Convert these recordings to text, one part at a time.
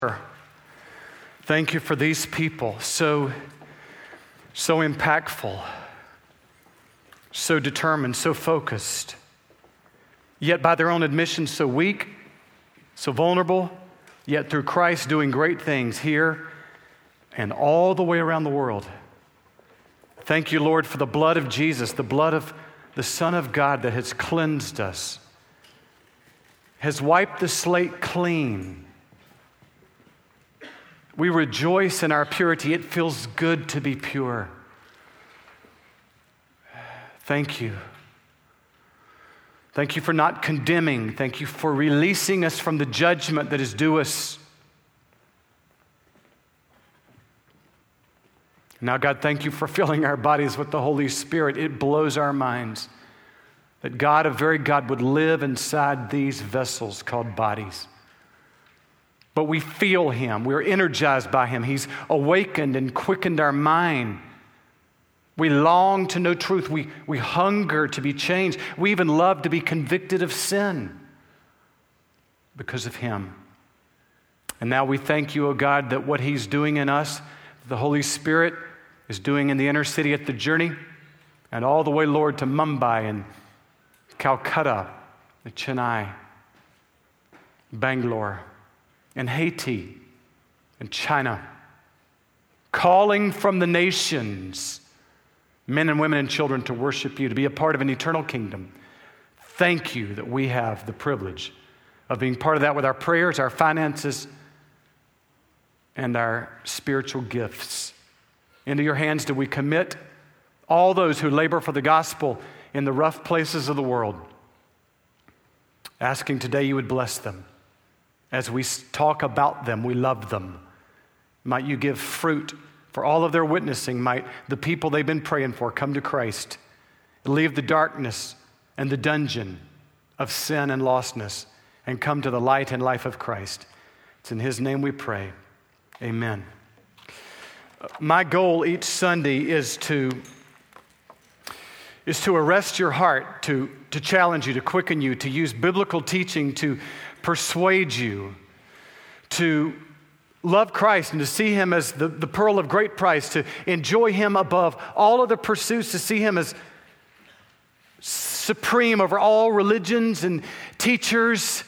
Thank you for these people, so impactful, so determined, so focused, yet by their own admission so weak, so vulnerable, yet through Christ doing great things here and all the way around the world. Thank you, Lord, for the blood of Jesus, the blood of the Son of God that has cleansed us, has wiped the slate clean. We rejoice in our purity. It feels good to be pure. Thank you. Thank you for not condemning. Thank you for releasing us from the judgment that is due us. Now, God, thank you for filling our bodies with the Holy Spirit. It blows our minds that God, a very God, would live inside these vessels called bodies. But we feel Him. We're energized by Him. He's awakened and quickened our mind. We long to know truth. We hunger to be changed. We even love to be convicted of sin because of Him. And now we thank you, O God, that what He's doing in us, the Holy Spirit is doing in the inner city at the Journey and all the way, Lord, to Mumbai and Calcutta, and Chennai, Bangalore, and Haiti, and China, calling from the nations, men and women and children to worship you, to be a part of an eternal kingdom. Thank you that we have the privilege of being part of that with our prayers, our finances, and our spiritual gifts. Into your hands do we commit all those who labor for the gospel in the rough places of the world, asking today you would bless them. As we talk about them, we love them. Might you give fruit for all of their witnessing. Might the people they've been praying for come to Christ, leave the darkness and the dungeon of sin and lostness, and come to the light and life of Christ. It's in His name we pray. Amen. My goal each Sunday is to arrest your heart, to challenge you, to quicken you, to use biblical teaching to persuade you to love Christ and to see Him as the pearl of great price, to enjoy Him above all other pursuits, to see Him as supreme over all religions and teachers,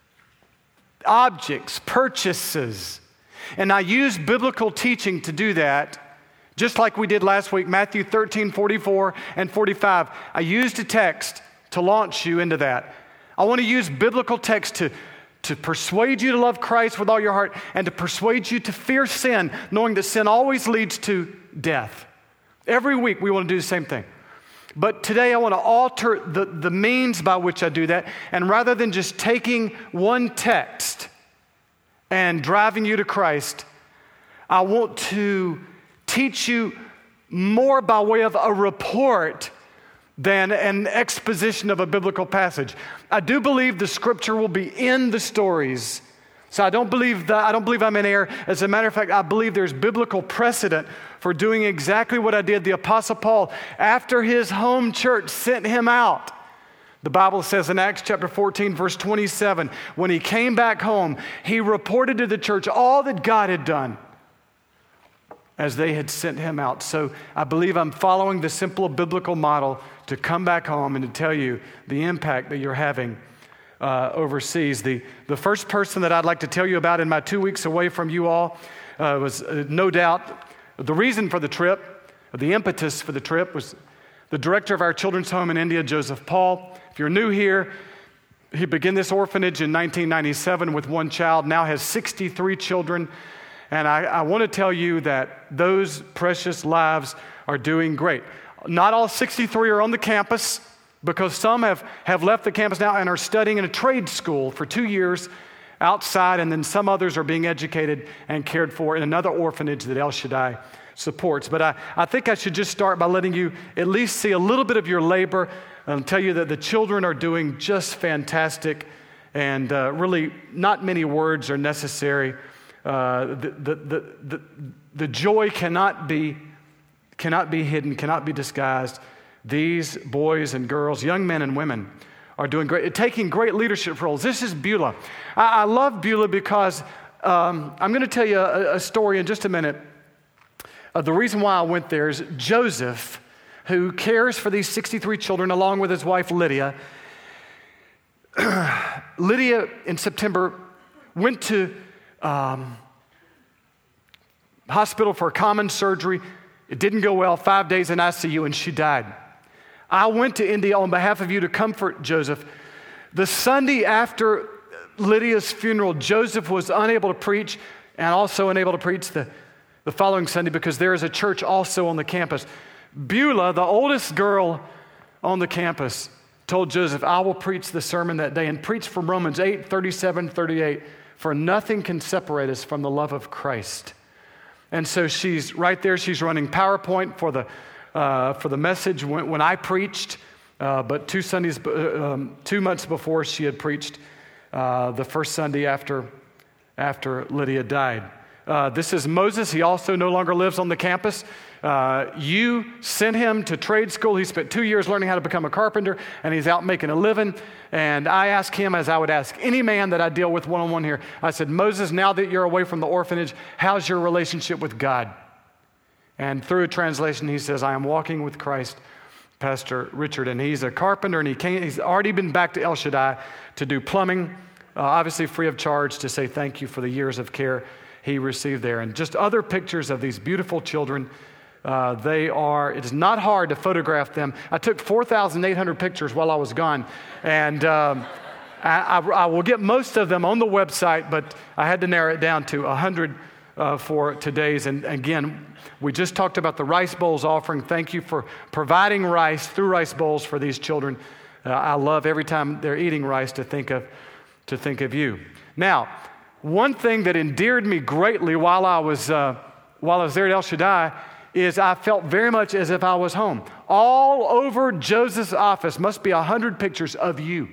objects, purchases. And I use biblical teaching to do that, just like we did last week, Matthew 13, 44 and 45. I used a text to launch you into that. I want to use biblical text to persuade you to love Christ with all your heart and to persuade you to fear sin, knowing that sin always leads to death. Every week we want to do the same thing. But today I want to alter the means by which I do that, and rather than just taking one text and driving you to Christ, I want to teach you more by way of a report than an exposition of a biblical passage. I do believe the Scripture will be in the stories. So I don't believe I'm in error. As a matter of fact, I believe there's biblical precedent for doing exactly what I did. The Apostle Paul, after his home church sent him out, the Bible says in Acts chapter 14, verse 27, when he came back home, he reported to the church all that God had done as they had sent him out. So I believe I'm following the simple biblical model to come back home and to tell you the impact that you're having overseas. The first person that I'd like to tell you about in my 2 weeks away from you all was no doubt the reason for the trip, the impetus for the trip was the director of our children's home in India, Joseph Paul. If you're new here, he began this orphanage in 1997 with one child, now has 63 children. And I want to tell you that those precious lives are doing great. Not all 63 are on the campus, because some have left the campus now and are studying in a trade school for 2 years outside, and then some others are being educated and cared for in another orphanage that El Shaddai supports. But I think I should just start by letting you at least see a little bit of your labor and tell you that the children are doing just fantastic, and really not many words are necessary. The joy cannot be hidden, cannot be disguised. These boys and girls, young men and women, are doing great, taking great leadership roles. This is Beulah. I love Beulah because I'm going to tell you a story in just a minute. The reason why I went there is Joseph, who cares for these 63 children along with his wife Lydia. Lydia, in September, went to hospital for a common surgery. It didn't go well, 5 days in ICU, and she died. I went to India on behalf of you to comfort Joseph. The Sunday after Lydia's funeral, Joseph was unable to preach and also unable to preach the following Sunday because there is a church also on the campus. Beulah, the oldest girl on the campus, told Joseph, I will preach the sermon that day, and preach from Romans 8, 37, 38, for nothing can separate us from the love of Christ. And so she's right there, she's running PowerPoint for the message when I preached, but 2 months before she had preached the first Sunday after Lydia died. This is Moses. He also no longer lives on the campus. You sent him to trade school. He spent 2 years learning how to become a carpenter, and he's out making a living. And I asked him, as I would ask any man that I deal with one-on-one here, I said, Moses, now that you're away from the orphanage, how's your relationship with God? And through a translation, he says, I am walking with Christ, Pastor Richard. And he's a carpenter, and he's already been back to El Shaddai to do plumbing, obviously free of charge, to say thank you for the years of care he received there. And just other pictures of these beautiful children. It is not hard to photograph them. I took 4,800 pictures while I was gone. And I will get most of them on the website, but I had to narrow it down to 100 for today's. And again, we just talked about the Rice Bowls offering. Thank you for providing rice through Rice Bowls for these children. I love every time they're eating rice to think of you. Now, one thing that endeared me greatly while I was there at El Shaddai is I felt very much as if I was home. All over Joseph's office must be 100 pictures of you.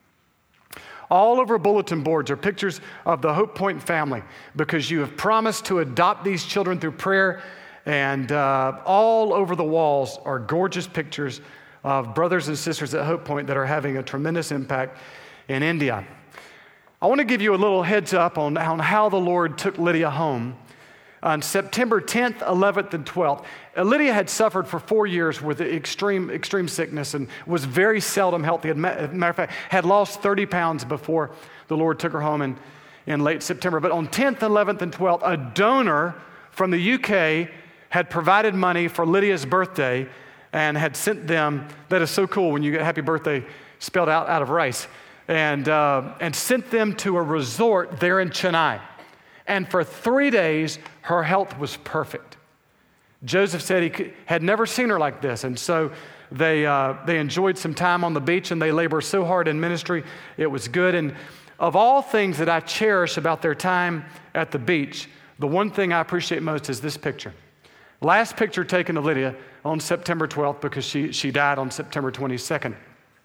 All over bulletin boards are pictures of the Hope Point family because you have promised to adopt these children through prayer, and all over the walls are gorgeous pictures of brothers and sisters at Hope Point that are having a tremendous impact in India. I want to give you a little heads up on how the Lord took Lydia home. On September 10th, 11th, and 12th, Lydia had suffered for 4 years with extreme sickness and was very seldom healthy. As a matter of fact, had lost 30 pounds before the Lord took her home in late September. But on 10th, 11th, and 12th, a donor from the UK had provided money for Lydia's birthday and had sent them, that is so cool when you get happy birthday spelled out of rice, and sent them to a resort there in Chennai. And for 3 days, her health was perfect. Joseph said he had never seen her like this. And so they enjoyed some time on the beach, and they labored so hard in ministry. It was good. And of all things that I cherish about their time at the beach, the one thing I appreciate most is this picture. Last picture taken of Lydia on September 12th because she died on September 22nd.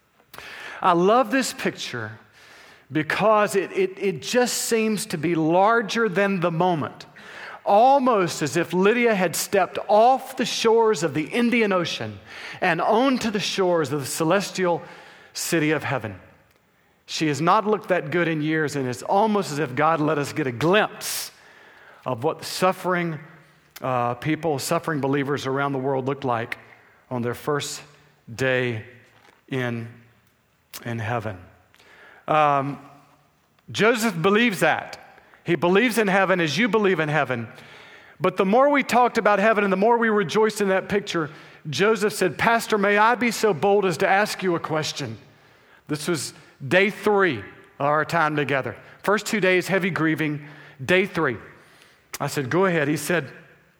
I love this picture because it just seems to be larger than the moment. Almost as if Lydia had stepped off the shores of the Indian Ocean and onto the shores of the celestial city of heaven. She has not looked that good in years, and it's almost as if God let us get a glimpse of what suffering suffering believers around the world looked like on their first day in heaven. Joseph believes that. He believes in heaven as you believe in heaven. But the more we talked about heaven and the more we rejoiced in that picture, Joseph said, Pastor, may I be so bold as to ask you a question? This was day 3 of our time together. First 2 days, heavy grieving. Day 3. I said, go ahead. He said,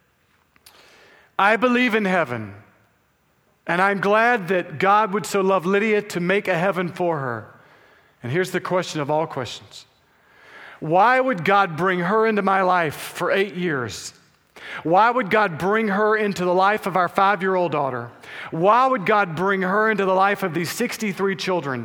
I believe in heaven, and I'm glad that God would so love Lydia to make a heaven for her. And here's the question of all questions. Why would God bring her into my life for 8 years? Why would God bring her into the life of our 5-year-old daughter? Why would God bring her into the life of these 63 children?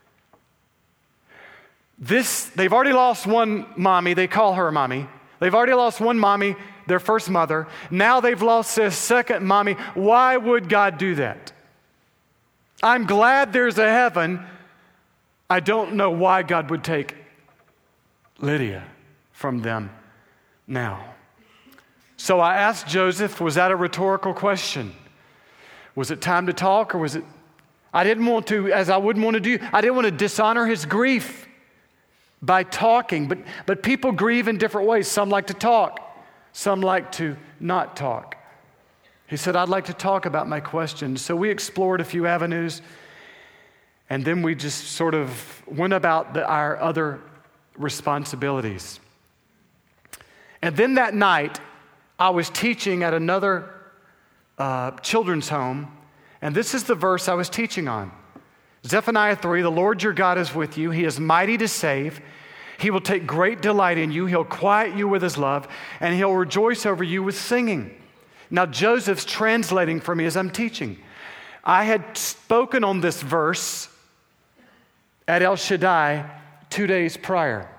They've already lost one mommy. They call her mommy. They've already lost one mommy, their first mother. Now they've lost their second mommy. Why would God do that? I'm glad there's a heaven. I don't know why God would take Lydia from them now. So I asked Joseph, was that a rhetorical question? Was it time to talk, or was it? I didn't want to, as I wouldn't want to do, I didn't want to dishonor his grief by talking. But people grieve in different ways. Some like to talk. Some like to not talk. He said, I'd like to talk about my questions. So we explored a few avenues, and then we just sort of went about our other responsibilities. And then that night, I was teaching at another children's home, and this is the verse I was teaching on. Zephaniah 3, the Lord your God is with you. He is mighty to save. He will take great delight in you. He'll quiet you with his love, and he'll rejoice over you with singing. Now, Joseph's translating for me as I'm teaching. I had spoken on this verse at El Shaddai 2 days prior.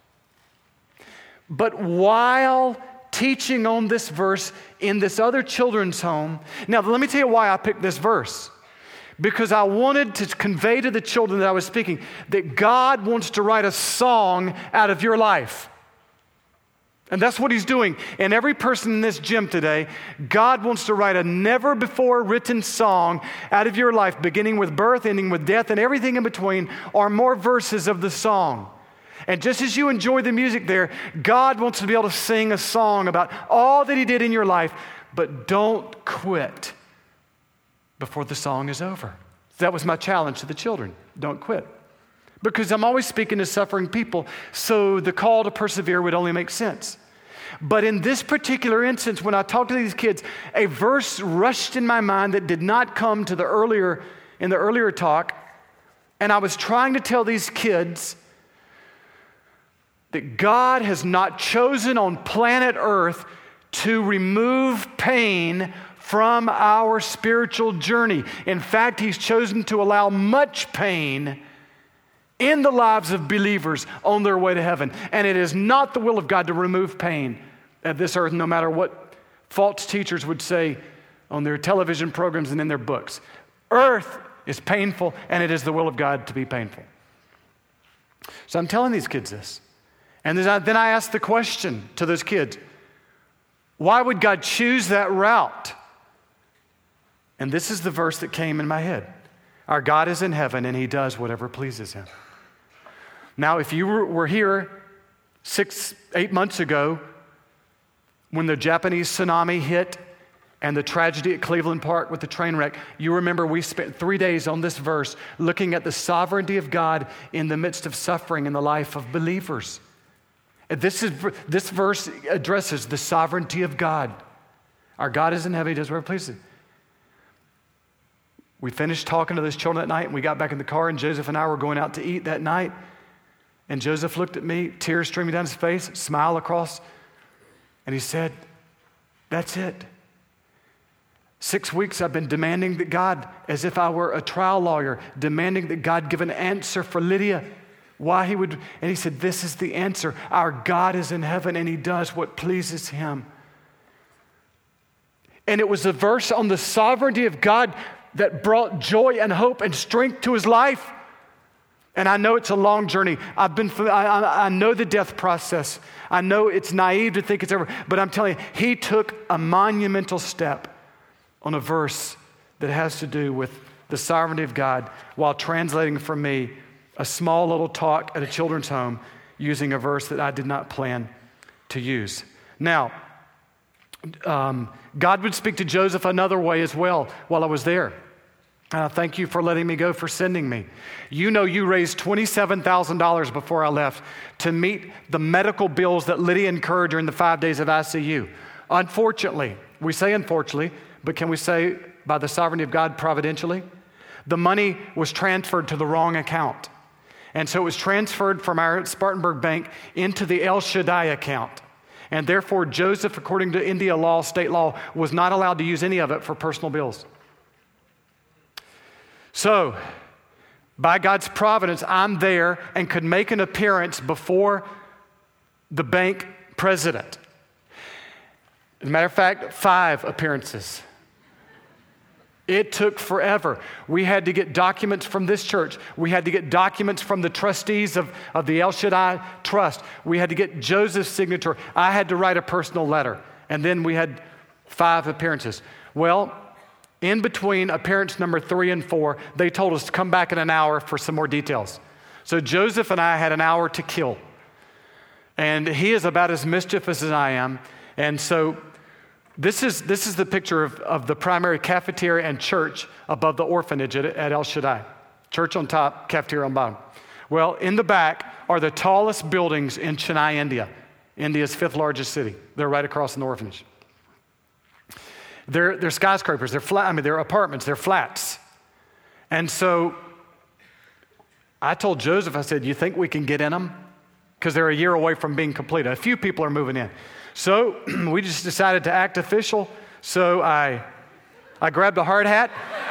But while teaching on this verse in this other children's home. Now, let me tell you why I picked this verse. Because I wanted to convey to the children that I was speaking that God wants to write a song out of your life. And that's what he's doing. And every person in this gym today, God wants to write a never-before-written song out of your life, beginning with birth, ending with death, and everything in between are more verses of the song. And just as you enjoy the music there, God wants to be able to sing a song about all that he did in your life, but don't quit before the song is over. That was my challenge to the children. Don't quit. Because I'm always speaking to suffering people, so the call to persevere would only make sense. But in this particular instance, when I talked to these kids, a verse rushed in my mind that did not come to in the earlier talk, and I was trying to tell these kids that God has not chosen on planet Earth to remove pain from our spiritual journey. In fact, he's chosen to allow much pain in the lives of believers on their way to heaven. And it is not the will of God to remove pain at this earth, no matter what false teachers would say on their television programs and in their books. Earth is painful, and it is the will of God to be painful. So I'm telling these kids this. And then I asked the question to those kids, why would God choose that route? And this is the verse that came in my head. Our God is in heaven, and he does whatever pleases him. Now, if you were here 8 months ago when the Japanese tsunami hit and the tragedy at Cleveland Park with the train wreck, you remember we spent 3 days on this verse looking at the sovereignty of God in the midst of suffering in the life of believers. This verse addresses the sovereignty of God. Our God is in heaven, he does whatever pleases him. We finished talking to those children that night, and we got back in the car, and Joseph and I were going out to eat that night. And Joseph looked at me, tears streaming down his face, smile across, and he said, that's it. 6 weeks I've been demanding that God, as if I were a trial lawyer, demanding that God give an answer for Lydia. Why he would, and he said, this is the answer. Our God is in heaven, and he does what pleases him. And it was a verse on the sovereignty of God that brought joy and hope and strength to his life. And I know it's a long journey. I know the death process. I know it's naive to think it's over, but I'm telling you, he took a monumental step on a verse that has to do with the sovereignty of God while translating for me a small little talk at a children's home using a verse that I did not plan to use. Now, God would speak to Joseph another way as well while I was there. Thank you for letting me go, for sending me. You know, you raised $27,000 before I left to meet the medical bills that Lydia incurred during the 5 days of ICU. Unfortunately, we say unfortunately, but can we say by the sovereignty of God providentially? The money was transferred to the wrong account. And so it was transferred from our Spartanburg bank into the El Shaddai account. And therefore, Joseph, according to India law, state law, was not allowed to use any of it for personal bills. So, by God's providence, I'm there and could make an appearance before the bank president. As a matter of fact, 5 appearances. It took forever. We had to get documents from this church. We had to get documents from the trustees of the El Shaddai Trust. We had to get Joseph's signature. I had to write a personal letter. And then we had 5 appearances. Well, in between appearance number 3 and 4, they told us to come back in an hour for some more details. So Joseph and I had an hour to kill. And he is about as mischievous as I am. And so this is the picture of the primary cafeteria and church above the orphanage at El Shaddai. Church on top, cafeteria on bottom. Well, in the back are the tallest buildings in Chennai, India, India's 5th largest city. They're right across from the orphanage. They're skyscrapers, they're apartments, they're flats. And so I told Joseph, I said, you think we can get in them? Because they're a year away from being completed. A few people are moving in. So we just decided to act official. So I grabbed a hard hat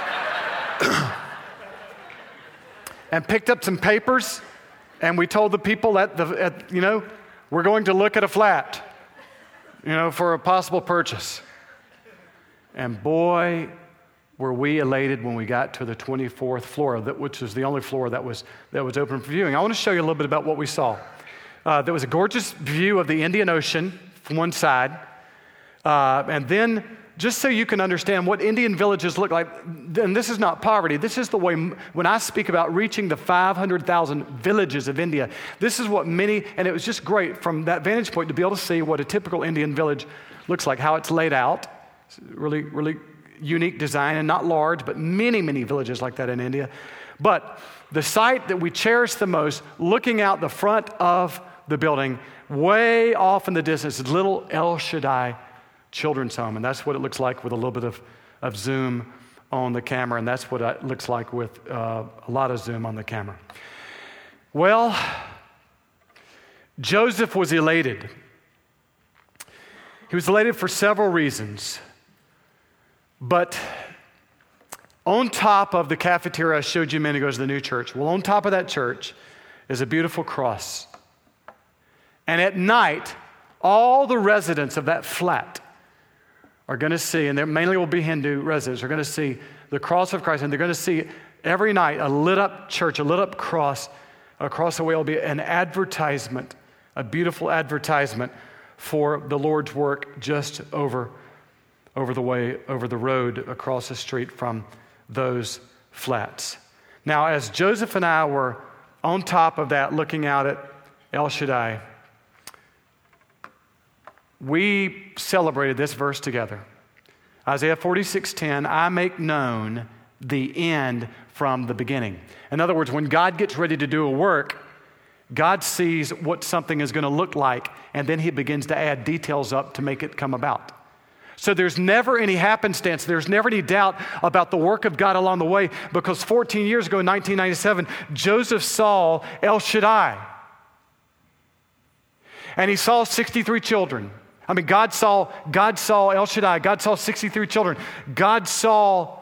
and picked up some papers, and we told the people we're going to look at a flat, for a possible purchase. And boy, were we elated when we got to the 24th floor, which was the only floor that was open for viewing. I want to show you a little bit about what we saw. There was a gorgeous view of the Indian Ocean from one side. And then, just so you can understand what Indian villages look like, and this is not poverty, this is the way, when I speak about reaching the 500,000 villages of India, this is what many, and it was just great from that vantage point to be able to see what a typical Indian village looks like, how it's laid out. It's really, really unique design, and not large, but many, many villages like that in India. But the site that we cherish the most, looking out the front of the building, way off in the distance, is little El Shaddai Children's Home. And that's what it looks like with a little bit of zoom on the camera. And that's what it looks like with a lot of zoom on the camera. Well, Joseph was elated. He was elated for several reasons. But on top of the cafeteria I showed you a minute ago is the new church. Well, on top of that church is a beautiful cross. And at night, all the residents of that flat are going to see, and there mainly will be Hindu residents, are going to see the cross of Christ, and they're going to see every night a lit up church, a lit up cross. Across the way will be an advertisement, a beautiful advertisement for the Lord's work just over the road across the street from those flats. Now, as Joseph and I were on top of that looking out at El Shaddai, we celebrated this verse together. Isaiah 46:10, I make known the end from the beginning. In other words, when God gets ready to do a work, God sees what something is going to look like, and then he begins to add details up to make it come about. So there's never any happenstance. There's never any doubt about the work of God along the way, because 14 years ago in 1997, Joseph saw El Shaddai. And he saw 63 children. I mean, God saw El Shaddai. God saw 63 children. God saw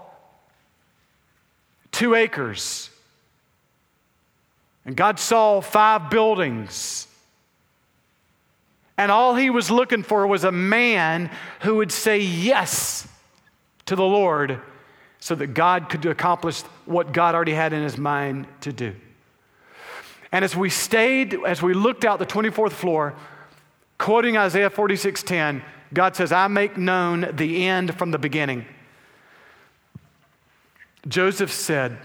2 acres. And God saw 5 buildings. And all he was looking for was a man who would say yes to the Lord so that God could accomplish what God already had in his mind to do. And as we looked out the 24th floor, quoting Isaiah 46:10, God says, I make known the end from the beginning. Joseph said,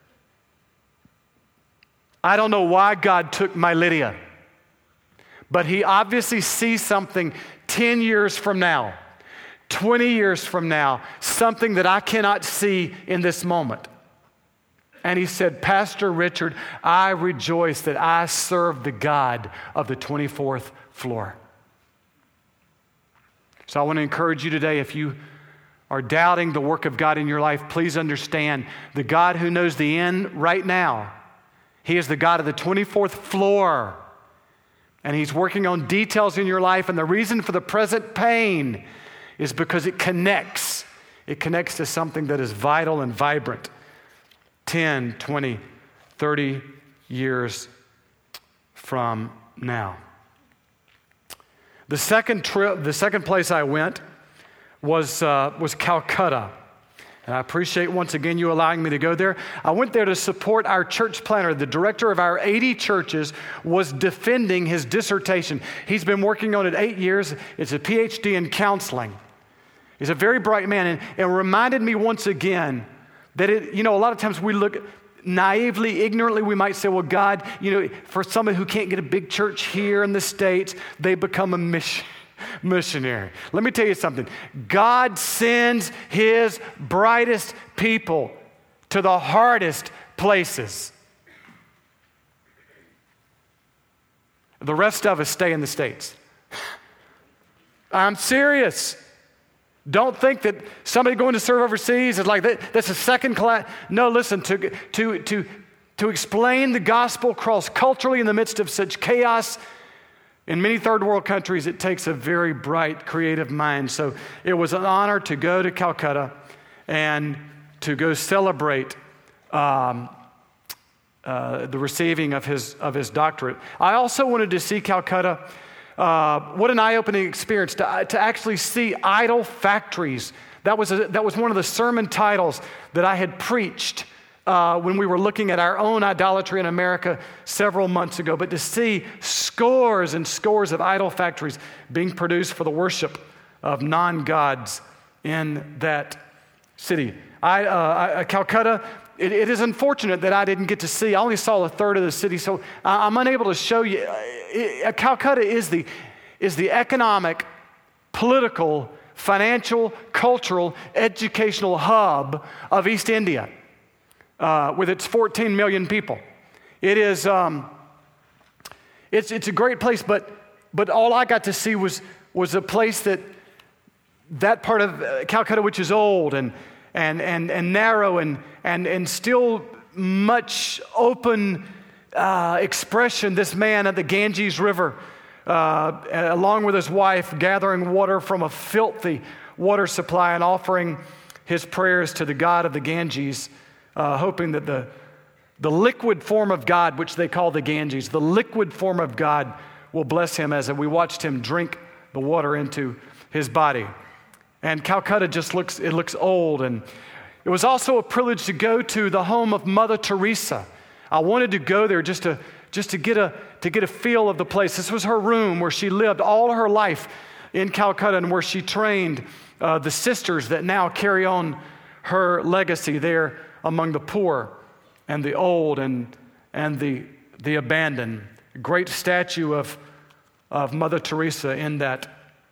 I don't know why God took my Lydia, but he obviously sees something 10 years from now, 20 years from now, something that I cannot see in this moment. And he said, Pastor Richard, I rejoice that I serve the God of the 24th floor. So I want to encourage you today, if you are doubting the work of God in your life, please understand the God who knows the end right now, he is the God of the 24th floor. And he's working on details in your life. And the reason for the present pain is because it connects. It connects to something that is vital and vibrant 10, 20, 30 years from now. The second place I went was Calcutta. And I appreciate once again you allowing me to go there. I went there to support our church planner. The director of our 80 churches was defending his dissertation. He's been working on it 8 years. It's a PhD in counseling. He's a very bright man, and it reminded me once again that a lot of times we look naively, ignorantly, we might say, well, God, for somebody who can't get a big church here in the States, they become a missionary. Let me tell you something. God sends his brightest people to the hardest places. The rest of us stay in the States. I'm serious. Don't think that somebody going to serve overseas is like that's a second class. No, listen, to explain the gospel cross-culturally in the midst of such chaos in many third world countries, it takes a very bright, creative mind. So it was an honor to go to Calcutta and to go celebrate the receiving of his doctorate. I also wanted to see Calcutta. What an eye-opening experience to actually see idol factories. That was one of the sermon titles that I had preached when we were looking at our own idolatry in America several months ago. But to see scores and scores of idol factories being produced for the worship of non-gods in that city. Calcutta, it is unfortunate that I didn't get to see. I only saw a third of the city, so I'm unable to show you. Calcutta is the economic, political, financial, cultural, educational hub of East India, with its 14 million people. It is, it's a great place, but all I got to see was a place that part of Calcutta which is old and narrow and still much open expression. This man at the Ganges River, along with his wife, gathering water from a filthy water supply and offering his prayers to the god of the Ganges, hoping that the liquid form of God, which they call the Ganges, the liquid form of God will bless him as we watched him drink the water into his body. And Calcutta just looks old. And it was also a privilege to go to the home of Mother Teresa. I wanted to go there just to get a feel of the place. This was her room where she lived all her life in Calcutta and where she trained the sisters that now carry on her legacy there among the poor and the old and the abandoned. A great statue of Mother Teresa in that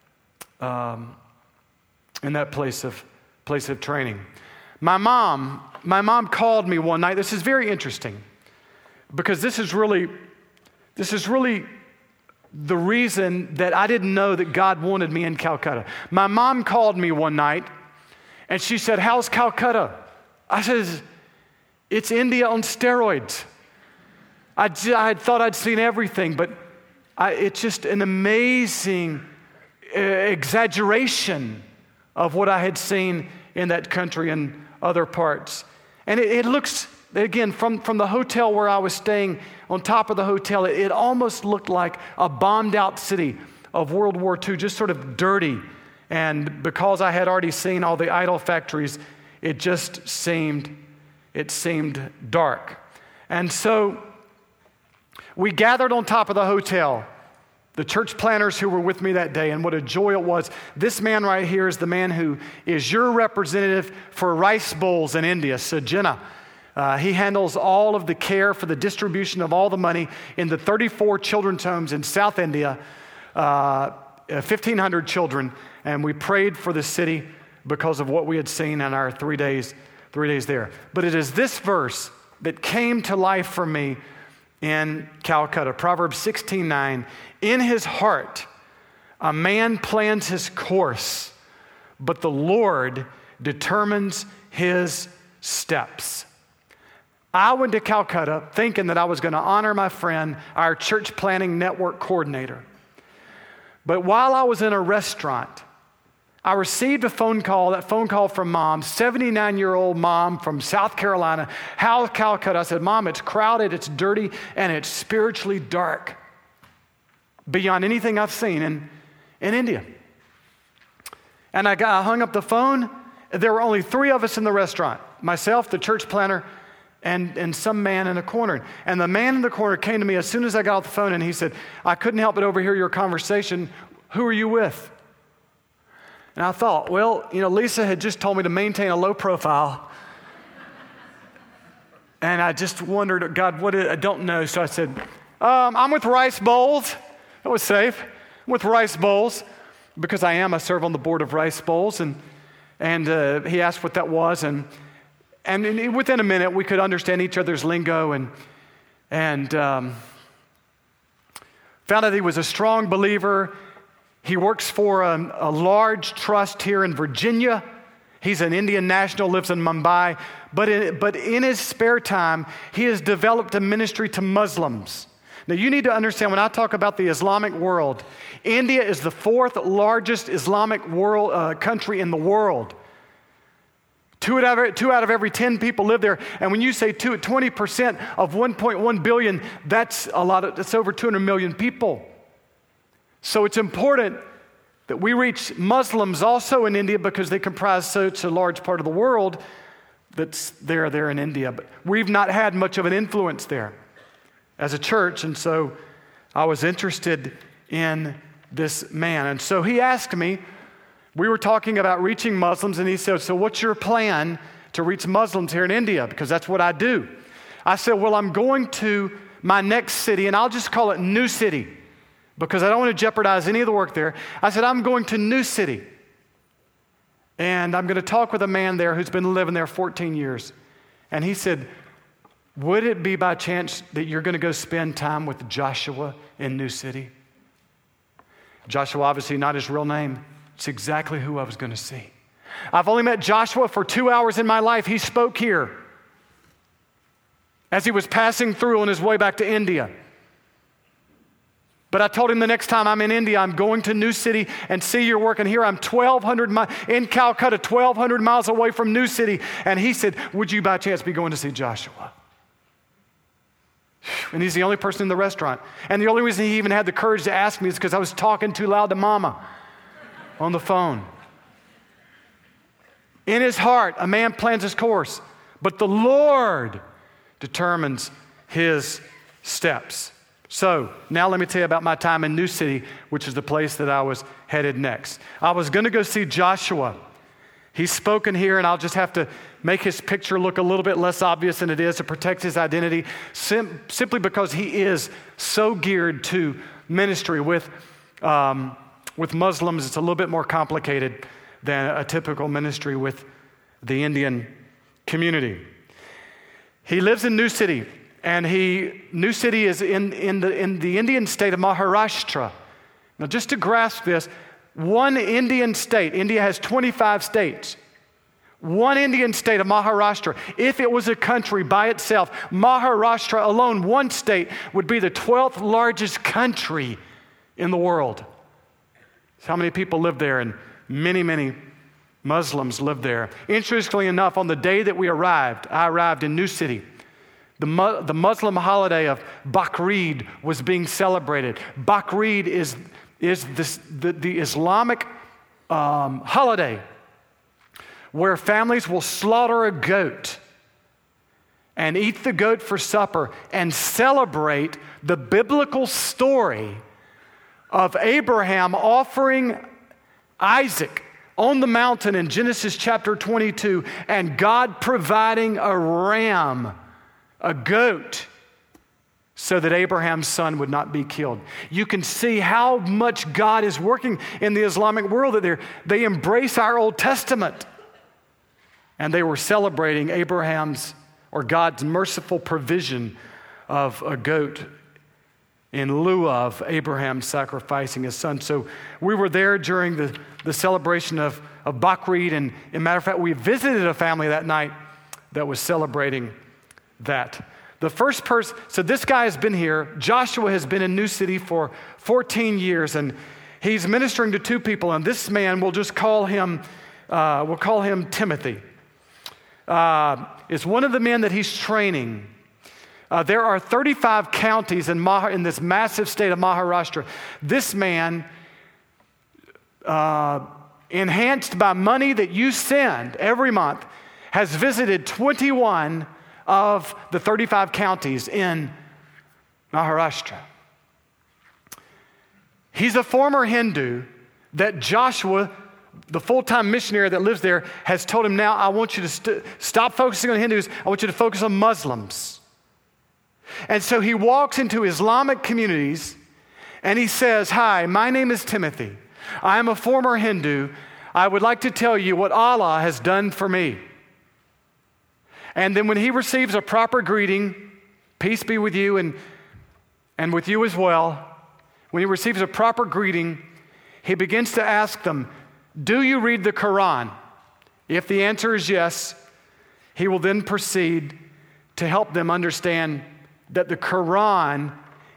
place of training. My mom called me one night. This is very interesting because this is really the reason that I didn't know that God wanted me in Calcutta. My mom called me one night and she said, "How's Calcutta?" I said, "It's India on steroids." I had thought I'd seen everything, but it's just an amazing exaggeration of what I had seen in that country and other parts. And it looks, again, from the hotel where I was staying, on top of the hotel, it almost looked like a bombed out city of World War II, just sort of dirty. And because I had already seen all the idol factories, it just seemed dark. And so we gathered on top of the hotel, the church planners who were with me that day, and what a joy it was. This man right here is the man who is your representative for rice bowls in India, Sajina. He handles all of the care for the distribution of all the money in the 34 children's homes in South India, 1,500 children, and we prayed for the city because of what we had seen in our 3 days there. But it is this verse that came to life for me in Calcutta. Proverbs 16:9. In his heart, a man plans his course, but the Lord determines his steps. I went to Calcutta thinking that I was going to honor my friend, our church planning network coordinator. But while I was in a restaurant, I received a phone call, that phone call from mom, 79-year-old mom from South Carolina. How's Calcutta? I said, "Mom, it's crowded, it's dirty, and it's spiritually dark beyond anything I've seen in India." And I hung up the phone, There were only 3 of us in the restaurant, myself, the church planter, and some man in the corner. And the man in the corner came to me as soon as I got off the phone, and he said, I couldn't help but overhear your conversation. Who are you with? And I thought, well, Lisa had just told me to maintain a low profile. And I just wondered, God, I don't know. So I said, I'm with Rice Bowls. That was safe. I'm with Rice Bowls because I serve on the board of Rice Bowls. And he asked what that was. And within a minute, we could understand each other's lingo and found out he was a strong believer. He works for a large trust here in Virginia. He's an Indian national, lives in Mumbai. But in his spare time, he has developed a ministry to Muslims. Now, you need to understand, when I talk about the Islamic world, India is the 4th largest Islamic country in the world. 2 out of every 10 people live there. And when you say 20% of 1.1 billion, that's over 200 million people. So it's important that we reach Muslims also in India because they comprise such a large part of the world that's there in India. But we've not had much of an influence there as a church, and so I was interested in this man. And so he asked me, we were talking about reaching Muslims, and he said, so what's your plan to reach Muslims here in India? Because that's what I do. I said, well, I'm going to my next city, and I'll just call it New City, because I don't want to jeopardize any of the work there. I said, I'm going to New City, and I'm going to talk with a man there who's been living there 14 years. And he said, would it be by chance that you're going to go spend time with Joshua in New City? Joshua, obviously not his real name. It's exactly who I was going to see. I've only met Joshua for 2 hours in my life. He spoke here as he was passing through on his way back to India. But I told him the next time I'm in India, I'm going to New City and see your work. And here I'm 1,200 miles in Calcutta, 1,200 miles away from New City. And he said, would you by chance be going to see Joshua? And he's the only person in the restaurant. And the only reason he even had the courage to ask me is because I was talking too loud to Mama on the phone. In his heart, a man plans his course, but the Lord determines his steps. So now let me tell you about my time in New City, which is the place that I was headed next. I was going to go see Joshua. He's spoken here, and I'll just have to make his picture look a little bit less obvious than it is to protect his identity, simply because he is so geared to ministry with Muslims. It's a little bit more complicated than a typical ministry with the Indian community. He lives in New City, and New City is in the Indian state of Maharashtra. Now, just to grasp this, one Indian state, India has 25 states. One Indian state of Maharashtra, if it was a country by itself, Maharashtra alone, one state, would be the 12th largest country in the world. That's how many people live there, and many, many Muslims live there. Interestingly enough, on the day that I arrived in New City. The Muslim holiday of Bakrid was being celebrated. Bakrid is the Islamic holiday where families will slaughter a goat and eat the goat for supper and celebrate the biblical story of Abraham offering Isaac on the mountain in Genesis chapter 22, and God providing a ram, a goat, so that Abraham's son would not be killed. You can see how much God is working in the Islamic world, that they embrace our Old Testament. And they were celebrating God's merciful provision of a goat in lieu of Abraham sacrificing his son. So we were there during the celebration of Bakrid, and as a matter of fact, we visited a family that night that was celebrating that. The first person, so this guy has been here. Joshua has been in New City for 14 years, and he's ministering to 2 people, and this man, we'll call him Timothy. Is one of the men that he's training. There are 35 counties in this massive state of Maharashtra. This man enhanced by money that you send every month, has visited 21 of the 35 counties in Maharashtra. He's a former Hindu that Joshua, the full-time missionary that lives there, has told him, now I want you to stop focusing on Hindus, I want you to focus on Muslims. And so he walks into Islamic communities and he says, hi, my name is Timothy. I am a former Hindu. I would like to tell you what Allah has done for me. And then when he receives a proper greeting, peace be with you and with you as well, when he receives a proper greeting, he begins to ask them, do you read the Quran? If the answer is yes, he will then proceed to help them understand that the Quran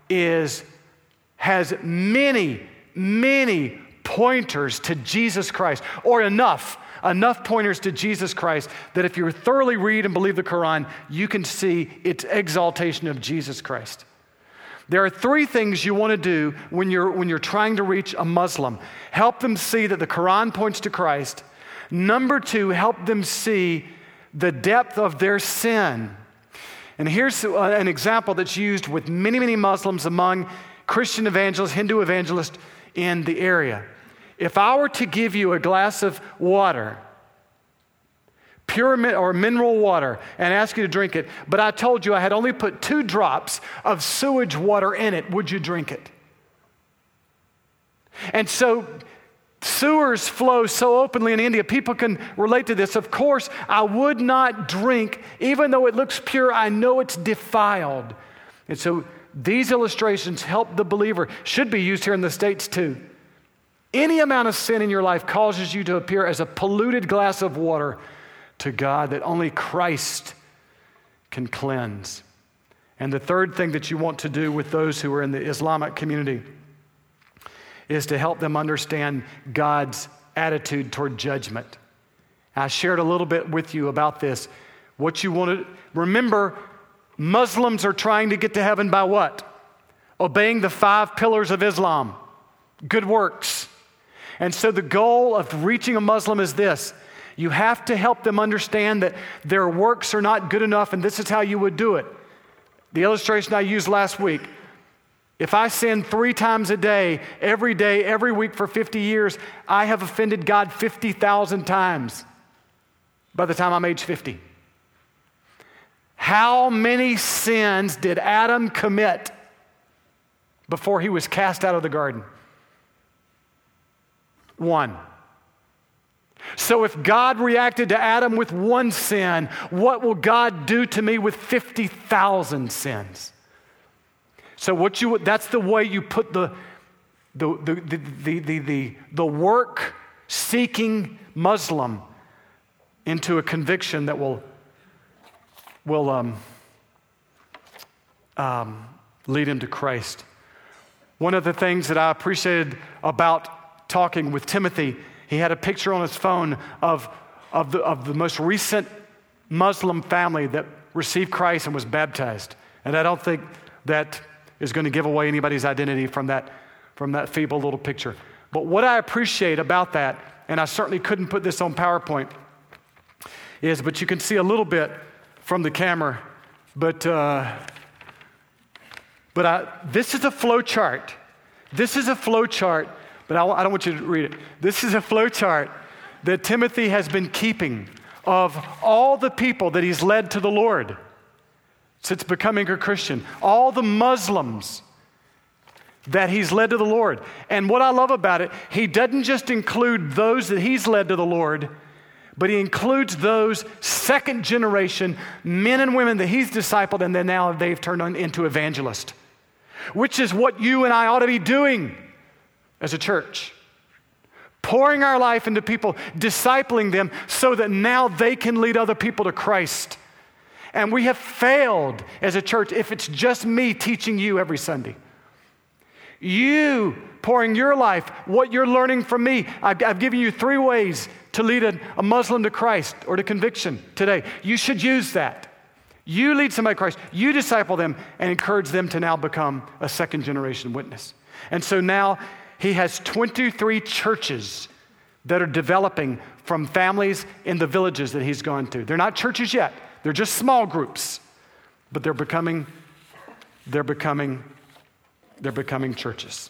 has many, many pointers to Jesus Christ, or enough pointers to Jesus Christ that if you thoroughly read and believe the Quran, you can see its exaltation of Jesus Christ. There are three things you want to do when you're trying to reach a Muslim. Help them see that the Quran points to Christ. Number two, help them see the depth of their sin. And here's an example that's used with many, many Muslims among Christian evangelists, Hindu evangelists in the area. If I were to give you a glass of water, pure or mineral water, and ask you to drink it, but I told you I had only put 2 drops of sewage water in it, would you drink it? And so sewers flow so openly in India, people can relate to this. Of course, I would not drink, even though it looks pure, I know it's defiled. And so these illustrations help the believer, should be used here in the States too. Any amount of sin in your life causes you to appear as a polluted glass of water to God that only Christ can cleanse. And the third thing that you want to do with those who are in the Islamic community is to help them understand God's attitude toward judgment. I shared a little bit with you about this. What you want to remember, Muslims are trying to get to heaven by what? Obeying the 5 pillars of Islam, good works. And so the goal of reaching a Muslim is this. You have to help them understand that their works are not good enough, and this is how you would do it. The illustration I used last week. If I sin 3 times a day, every week for 50 years, I have offended God 50,000 times by the time I'm age 50. How many sins did Adam commit before he was cast out of the garden? 1. So if God reacted to Adam with 1 sin, what will God do to me with 50,000 sins? So that's the way you put the work-seeking Muslim into a conviction that will lead him to Christ. One of the things that I appreciated about talking with Timothy, he had a picture on his phone of the most recent Muslim family that received Christ and was baptized. And I don't think that is going to give away anybody's identity from that feeble little picture. But what I appreciate about that, and I certainly couldn't put this on PowerPoint, but you can see a little bit from the camera, but this is a flow chart. This is a flow chart, but I don't want you to read it. This is a flow chart that Timothy has been keeping of all the people that he's led to the Lord since becoming a Christian, all the Muslims that he's led to the Lord. And what I love about it, he doesn't just include those that he's led to the Lord, but he includes those second generation men and women that he's discipled, and then now they've turned into evangelists, which is what you and I ought to be doing as a church. Pouring our life into people, discipling them so that now they can lead other people to Christ. And we have failed as a church if it's just me teaching you every Sunday. You pouring your life, what you're learning from me. I've given you 3 ways to lead a Muslim to Christ or to conviction today. You should use that. You lead somebody to Christ. You disciple them and encourage them to now become a second generation witness. And so now he has 23 churches that are developing from families in the villages that he's gone to. They're not churches yet. They're just small groups, but they're becoming churches.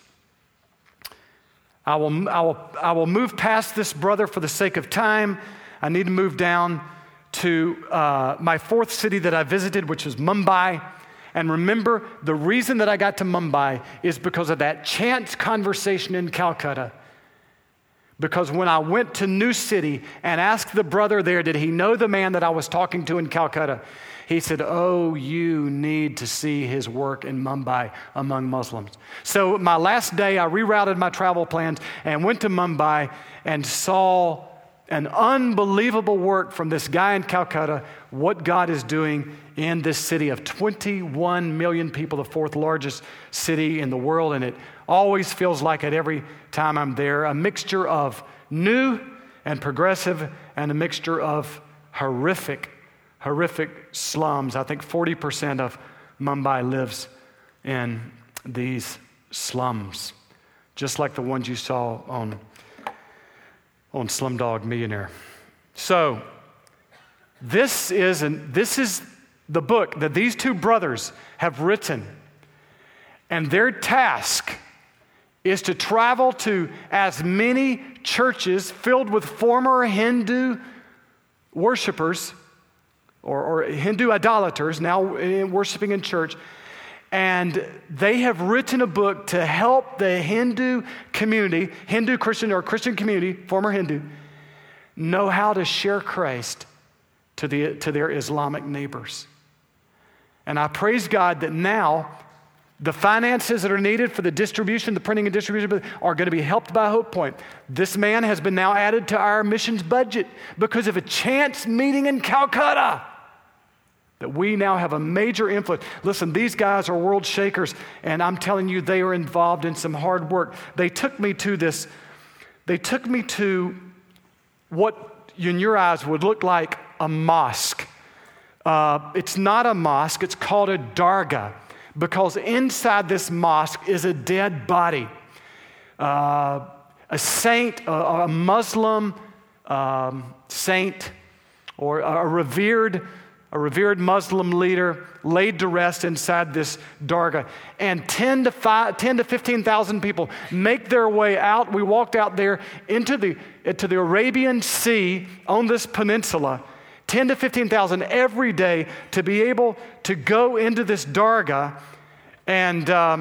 I will move past this, brother, for the sake of time. I need to move down to my fourth city that I visited, which was Mumbai. And remember, the reason that I got to Mumbai is because of that chance conversation in Calcutta. Because when I went to New City and asked the brother there, did he know the man that I was talking to in Calcutta? He said, oh, you need to see his work in Mumbai among Muslims. So my last day, I rerouted my travel plans and went to Mumbai and saw an unbelievable work from this guy in Calcutta, what God is doing in this city of 21 million people, the fourth largest city in the world. And it always feels like it every time I'm there, a mixture of new and progressive and a mixture of horrific slums. I think 40% of Mumbai lives in these slums, just like the ones you saw on Slumdog Millionaire. So this is the book that these two brothers have written, and their task is to travel to as many churches filled with former Hindu worshipers or Hindu idolaters now worshiping in church. And they have written a book to help the Hindu community, Hindu Christian or Christian community, former Hindu, know how to share Christ to their Islamic neighbors. And I praise God that now the finances that are needed for the distribution, the printing and distribution, are going to be helped by Hope Point. This man has been now added to our missions budget because of a chance meeting in Calcutta. That we now have a major influence. Listen, these guys are world shakers, and I'm telling you, they are involved in some hard work. They took me to what in your eyes would look like a mosque. It's not a mosque, it's called a dargah, because inside this mosque is a dead body. A saint, a Muslim saint, or a revered Muslim leader laid to rest inside this dargah. And 10 to 15,000 people make their way out. We walked out there into the Arabian Sea on this peninsula, 10 to 15,000 every day to be able to go into this dargah and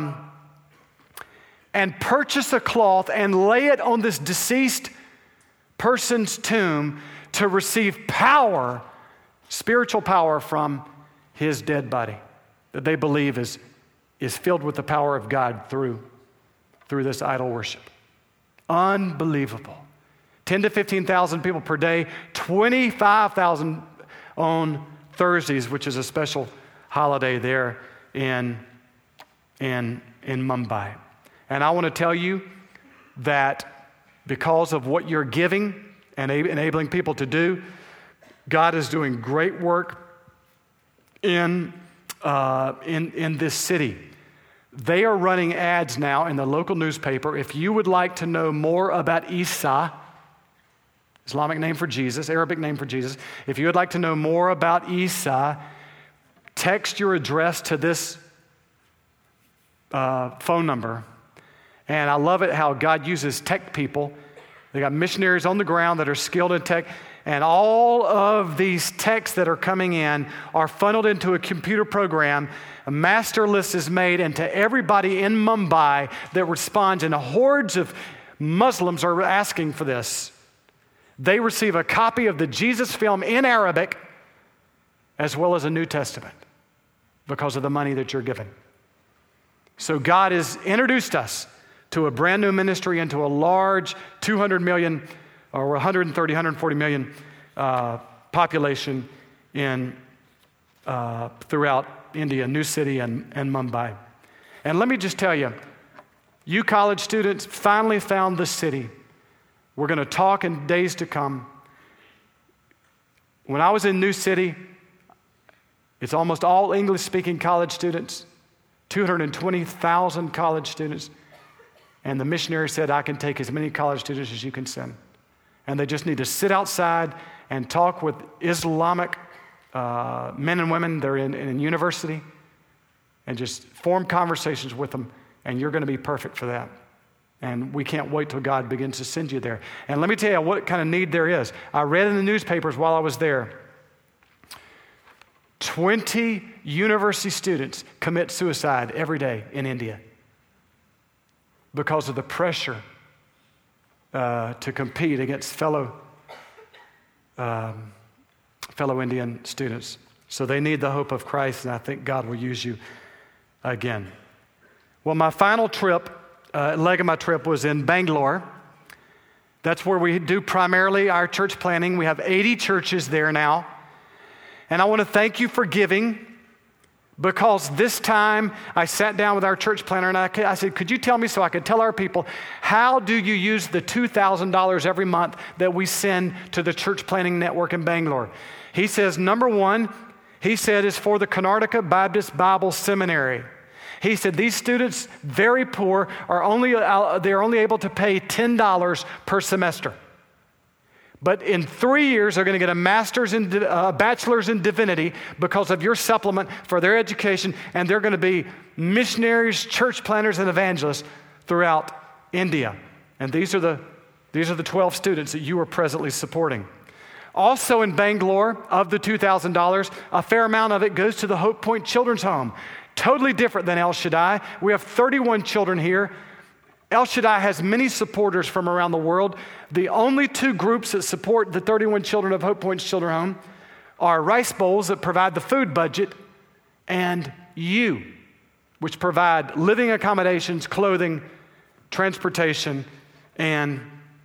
purchase a cloth and lay it on this deceased person's tomb to receive power, spiritual power from his dead body that they believe is filled with the power of God through this idol worship. Unbelievable. 10 to 15,000 people per day, 25,000 on Thursdays, which is a special holiday there in Mumbai. And I want to tell you that because of what you're giving and enabling people to do, God is doing great work in this city. They are running ads now in the local newspaper. If you would like to know more about Isa, Islamic name for Jesus, Arabic name for Jesus, if you would like to know more about Isa, text your address to this phone number. And I love it how God uses tech people. They got missionaries on the ground that are skilled in tech. And all of these texts that are coming in are funneled into a computer program. A master list is made, and to everybody in Mumbai that responds, and hordes of Muslims are asking for this. They receive a copy of the Jesus film in Arabic as well as a New Testament because of the money that you're giving. So God has introduced us to a brand new ministry and to a large 200 million or 130, 140 million population throughout India, New City and Mumbai. And let me just tell you, you college students finally found the city. We're going to talk in days to come. When I was in New City, it's almost all English-speaking college students, 220,000 college students. And the missionary said, I can take as many college students as you can send. and they just need to sit outside and talk with Islamic men and women. They're in university, and just form conversations with them, and you're going to be perfect for that. And we can't wait till God begins to send you there. And let me tell you what kind of need there is. I read in the newspapers while I was there, 20 university students commit suicide every day in India because of the pressure to compete against fellow Indian students. So they need the hope of Christ, and I think God will use you again. Well, my final leg of my trip was in Bangalore. That's where we do primarily our church planning. We have 80 churches there now. And I want to thank you for giving, because this time I sat down with our church planner and I said, could you tell me so I could tell our people, how do you use the $2,000 every month that we send to the church planning network in Bangalore? He says, number one, he said, is for the Karnataka Baptist Bible Seminary. He said, these students, very poor, they're only able to pay $10 per semester. But in 3 years, they're going to get a bachelor's in divinity because of your supplement for their education, and they're going to be missionaries, church planners, and evangelists throughout India. And these are the 12 students that you are presently supporting. Also in Bangalore, of the $2,000, a fair amount of it goes to the Hope Point Children's Home. Totally different than El Shaddai. We have 31 children here. El Shaddai has many supporters from around the world. The only two groups that support the 31 children of Hope Point Children's Home are Rice Bowls, that provide the food budget, and you, which provide living accommodations, clothing, transportation, and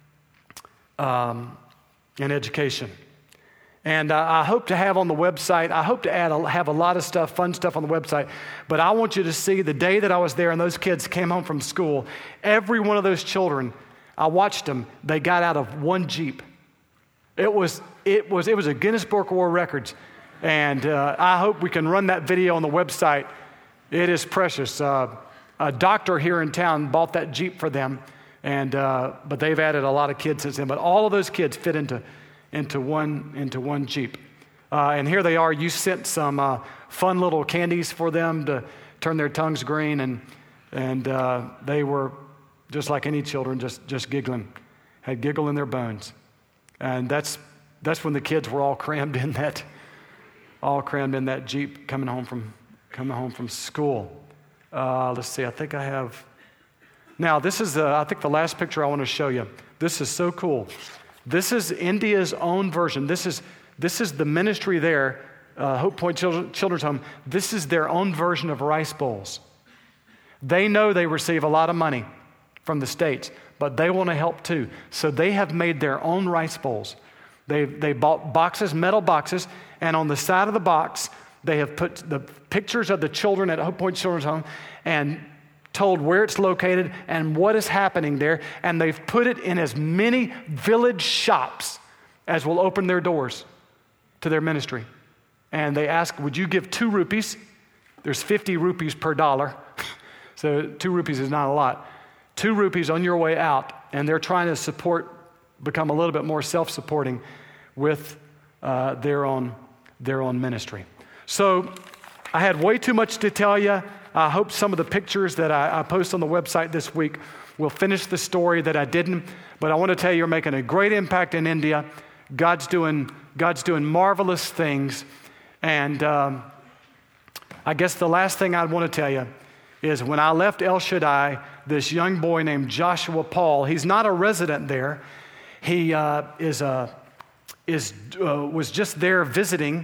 education. And I hope to have on the website, I hope to have a lot of stuff, fun stuff on the website, but I want you to see the day that I was there and those kids came home from school, every one of those children, I watched them, they got out of one Jeep. It was a Guinness Book of World Records, and I hope we can run that video on the website. It is precious. A doctor here in town bought that Jeep for them, but they've added a lot of kids since then, but all of those kids fit into one Jeep. And here they are. You sent some fun little candies for them to turn their tongues green, and they were just like any children, just giggling, had giggle in their bones. And that's when the kids were all crammed in that Jeep coming home from school. Let's see. I think I have. Now this is I think the last picture I want to show you. This is so cool. This is India's own version. This is the ministry there, Hope Point Children's Home. This is their own version of rice bowls. They know they receive a lot of money from the states, but they want to help too. So they have made their own rice bowls. They bought boxes, metal boxes, and on the side of the box, they have put the pictures of the children at Hope Point Children's Home and told where it's located and what is happening there, and they've put it in as many village shops as will open their doors to their ministry. And they ask, would you give 2 rupees? There's 50 rupees per dollar, so 2 rupees is not a lot. 2 rupees on your way out, and they're trying to become a little bit more self-supporting with their own ministry. So I had way too much to tell you. I hope some of the pictures that I post on the website this week will finish the story that I didn't. But I want to tell you, you're making a great impact in India. God's doing marvelous things. And I guess the last thing I want to tell you is when I left El Shaddai, this young boy named Joshua Paul, he's not a resident there. He was just there visiting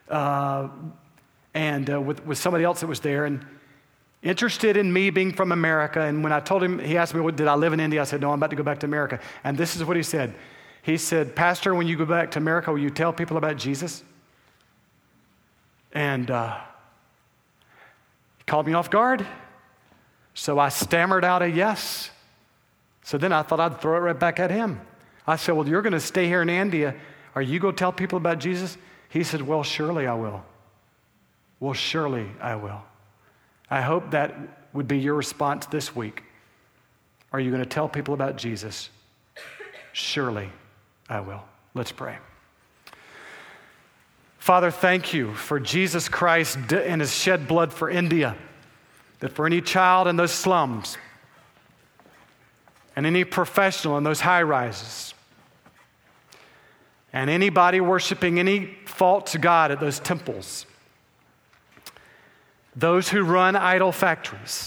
with somebody else that was there, and interested in me being from America. And when I told him, he asked me, did I live in India? I said, no, I'm about to go back to America. And this is what he said. He said, Pastor, when you go back to America, will you tell people about Jesus? And he called me off guard. So I stammered out a yes. So then I thought I'd throw it right back at him. I said, well, you're going to stay here in India. Are you going to tell people about Jesus? He said, well, surely I will. Well, surely I will. I hope that would be your response this week. Are you going to tell people about Jesus? Surely I will. Let's pray. Father, thank you for Jesus Christ and his shed blood for India, that for any child in those slums and any professional in those high rises and anybody worshiping any false god at those temples, those who run idol factories,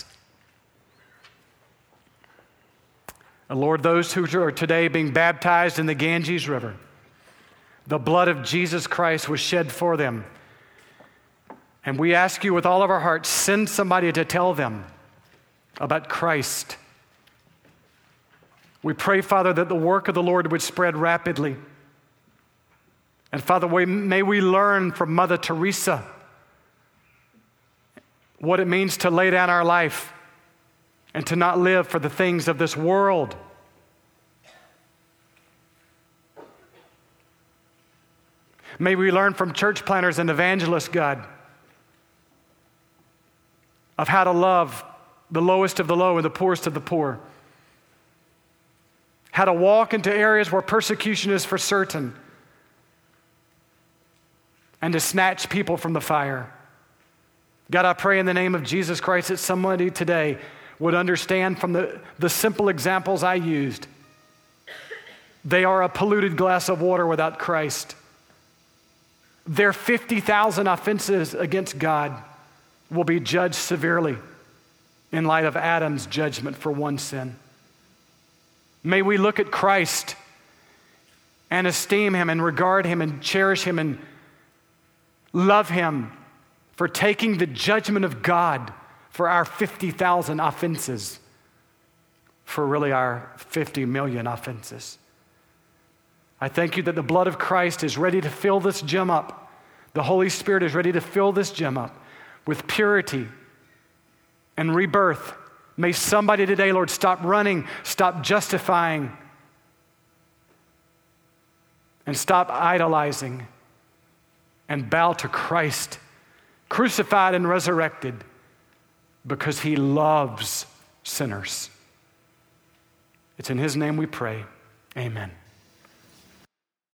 and Lord, those who are today being baptized in the Ganges River, the blood of Jesus Christ was shed for them. And we ask you with all of our hearts, send somebody to tell them about Christ. We pray, Father, that the work of the Lord would spread rapidly. And Father, may we learn from Mother Teresa what it means to lay down our life and to not live for the things of this world. May we learn from church planters and evangelists, God, of how to love the lowest of the low and the poorest of the poor. How to walk into areas where persecution is for certain and to snatch people from the fire. God, I pray in the name of Jesus Christ that somebody today would understand from the simple examples I used, they are a polluted glass of water without Christ. Their 50,000 offenses against God will be judged severely in light of Adam's judgment for one sin. May we look at Christ and esteem him and regard him and cherish him and love him for taking the judgment of God for our 50,000 offenses, for really our 50 million offenses. I thank you that the blood of Christ is ready to fill this gem up. The Holy Spirit is ready to fill this gem up with purity and rebirth. May somebody today, Lord, stop running, stop justifying, and stop idolizing and bow to Christ, crucified and resurrected, because he loves sinners. It's in his name we pray. Amen.